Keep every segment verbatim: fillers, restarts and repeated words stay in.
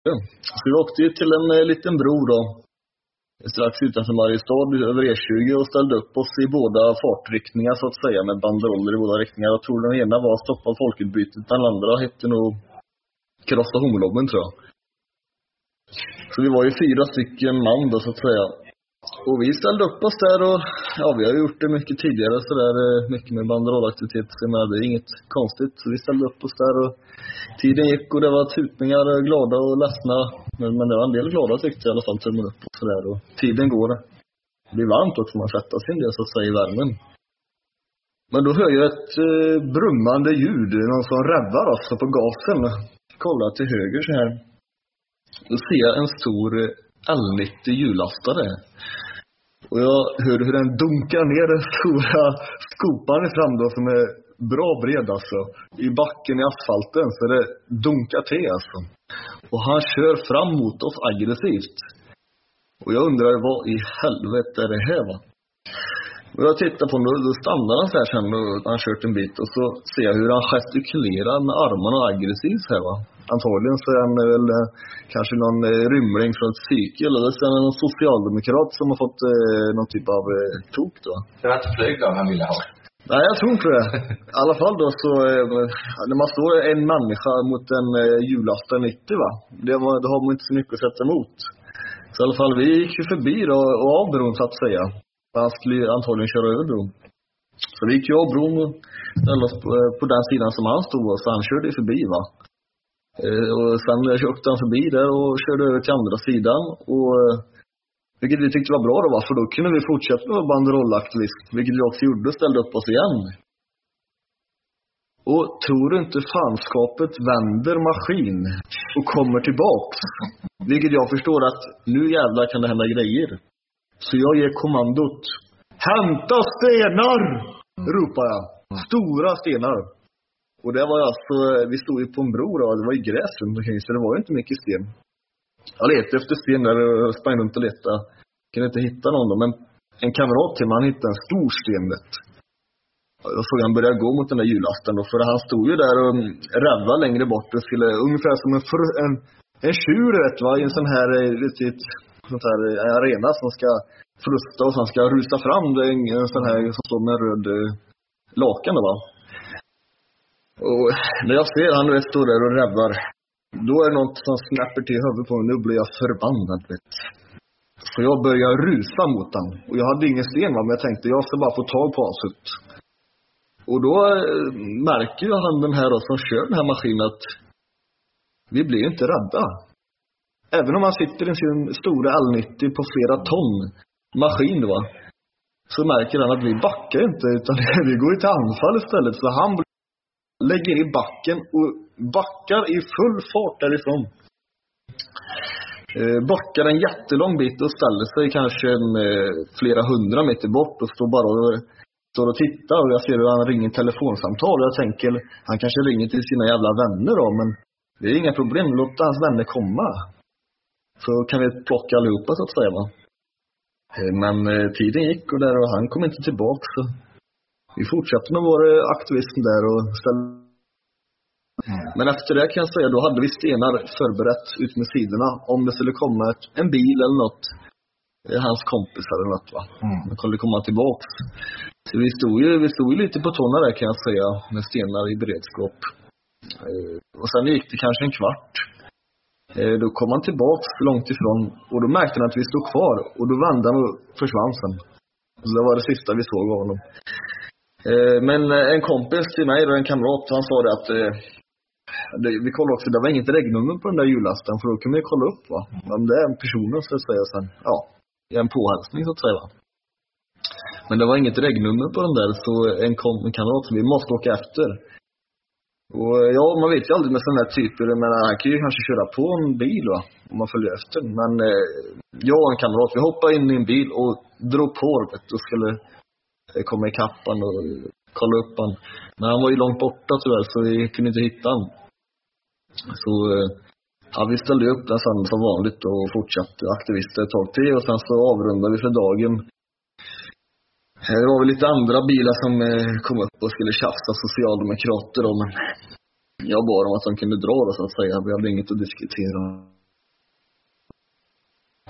Så vi åkte ju till en eh, liten bro då, strax utanför Mariestad över E tjugo och ställde upp oss i båda fartriktningar så att säga med banderoller i båda riktningar. Jag tror den ena var stoppa folkutbytet, den andra hette nog krossa homolobben tror jag. Så vi var ju fyra stycken man då så att säga. Och vi ställde upp oss där och ja, vi har gjort det mycket tidigare så där mycket med banderollaktivitet, men det är inget konstigt. Så vi ställde upp oss där och tiden gick och det var tutningar, glada och ledsna. Men, men det var en del glada tyckte jag i alla fall, tummen upp och sådär. Och tiden går. Det blir varmt också, man sätter sig en del så att säga i värmen. Men då hör jag ett eh, brummande ljud, någon som räddar oss på gasen. Kolla till höger så här. Då ser jag en stor L nittio hjullastare. Och jag hör hur den dunkar ner den stora skopan fram då som är bra bred alltså. I backen i asfalten så det dunkar till alltså. Och han kör fram mot oss aggressivt. Och jag undrar vad i helvete är det här va? Och jag tittar på honom och då stannar han så här sen och han har kört en bit. Och så ser jag hur han gestikulerar med armarna aggressivt här va. Antagligen så är han väl eh, kanske någon eh, rymling från ett psyke. Eller så är han någon socialdemokrat som har fått eh, någon typ av eh, tok då. Det var ett flygplan han ville ha. Nej, jag tror inte det. I alla fall då så, eh, när man står en människa mot en eh, hjullastare nittio va. Det, var, det har man inte så mycket att sätta emot. Så i alla fall, vi gick ju förbi då, och av bron så att säga. Han skulle antagligen köra över bron. Så vi gick ju av bron och ställde oss på, på den sidan som han stod. Så han körde förbi va. Eh, och sen åkte han förbi där och körde över till andra sidan. Och vilket vi tyckte var bra då va. För då kunde vi fortsätta med banderollaktivism. Vilket vi också gjorde och ställde upp oss igen. Och tror du inte fanskapet vänder maskin och kommer tillbaks. Vilket jag förstår att nu jävlar kan det hända grejer. Så jag ger kommandot. Hämta stenar! Ropar jag. Stora stenar. Och det var alltså, vi stod ju på en bro då. Det var ju gräs runt omkring så det var ju inte mycket sten. Jag letade efter sten där och sprang runt och letade. Jag kunde inte hitta någon då. Men en kamrat till mig, han hittade en stor sten vet. Då såg han börja gå mot den där hjullasten då. För han stod ju där och räddade längre bort. Det skulle ungefär som en, en, en tjur vet va. I en sån här riktigt sånt här arena som ska frusta och som ska rusa fram. Det är en sån här som står med en röd lakan då va. Och när jag ser han nu står där och räddar. Då är det något som snäpper till huvudet på mig. Nu blir jag förbannad vet. Så jag börjar rusa mot han. Och jag hade ingen sten va. Men jag tänkte jag ska bara få tag på hans hut. Och då märker ju han den här då, som kör den här maskinen att vi blir inte rädda. Även om han sitter i sin stora L nittio på flera ton maskin då, så märker han att vi backar inte utan vi går till anfall istället. Så han lägger i backen och backar i full fart därifrån. Eh, backar en jättelång bit och ställer sig kanske eh, flera hundra meter bort och står bara och står och tittar. Och jag ser hur han ringer telefonsamtal och jag tänker han kanske ringer till sina jävla vänner då, men det är inga problem, låt hans vänner komma. Så kan vi plocka allihopa så att säga va. Men eh, tiden gick och, där, och han kom inte tillbaka så vi fortsatte med vår aktivism där och ställde. Mm. Men efter det kan jag säga, då hade vi stenar förberett ut med sidorna om det skulle komma ett, en bil eller något. Hans kompis eller något va. Mm. Man kunde komma tillbaka. Så vi stod ju, vi stod ju lite på tårna där kan jag säga med stenar i beredskap. Eh, och sen gick det kanske en kvart. Eh, då kom han tillbaka långt ifrån och då märkte han att vi stod kvar och då vände han och försvann sen. Så det var det sista vi såg av honom. Eh, men en kompis till mig och en kamrat, han sa det att eh, det, vi kollade också, det var inget regnummer på den där hjullasten för då kan vi kolla upp va. Om det är en person så att säga sen, ja, en påhälsning så att säga va. Men det var inget regnummer på den där så en, kom, en kamrat som vi måste åka efter. Och ja, man vet ju aldrig med sådana här typer, men han kan ju kanske köra på en bil va, om man följer efter. Men eh, jag och en kamrat, vi hoppade in i en bil och drog på vet, och skulle eh, komma i kappan och kolla upp han. Men han var ju långt borta tyvärr så vi kunde inte hitta han. Så eh, ja, vi ställde upp den sen som vanligt och fortsatte aktivister ett tag till och sen så avrundade vi för dagen. Det var väl lite andra bilar som kom upp och skulle tjafsa socialdemokrater om. Men jag bad om att de kunde dra det så att säga. Vi hade inget att diskutera.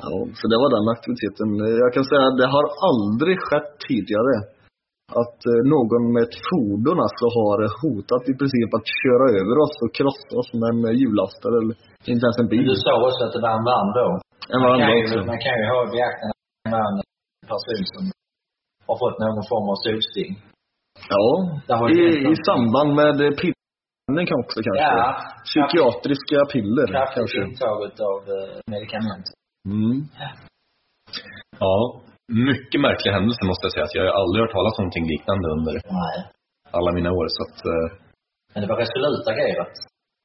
Ja, så det var den aktiviteten. Jag kan säga att det har aldrig skett tidigare att någon med ett fordon alltså har hotat i princip att köra över oss och krossa oss med en hjullastare eller inte ens en bil. Men du sa också att det var en man då. En man, kan också. ju, man kan ju ha i beaktande en person som har fått någon form av solsting. Ja, i, i samband med piller kan också kanske. Ja, psykiatriska piller. Kraftigt intaget av uh, medicament. Mm. Ja, mycket märklig händelse måste jag säga. Att jag har aldrig hört talas om någonting liknande under Nej. alla mina år. Så att, uh... Men det var resolut agerat.